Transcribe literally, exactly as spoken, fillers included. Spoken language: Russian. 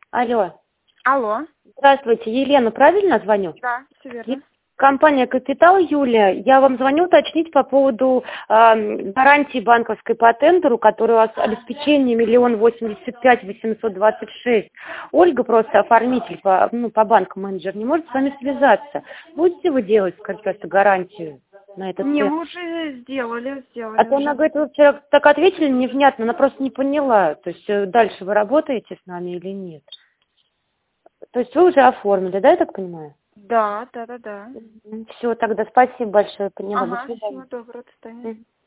Алло. Алло. Здравствуйте, Елена, правильно звоню? Да, все верно. Компания «Капитал», Юлия. Я вам звоню уточнить по поводу э, гарантии банковской по тендеру, которую у вас обеспечение миллион восемьдесят пять восемьсот двадцать шесть. Ольга просто оформитель по, ну, по банку менеджер, не может с вами связаться. Будете вы делать, скажите, просто гарантию на этот Не, тест? мы уже сделали, сделали А то уже. она говорит, вы вчера так ответили невнятно, она просто не поняла. То есть э, дальше вы работаете с нами или нет? То есть вы уже оформили, да, я так понимаю? Да, да, да, да. Все, тогда спасибо большое, поняла. До Ага, свидания. всего доброго, до свидания. Мгм.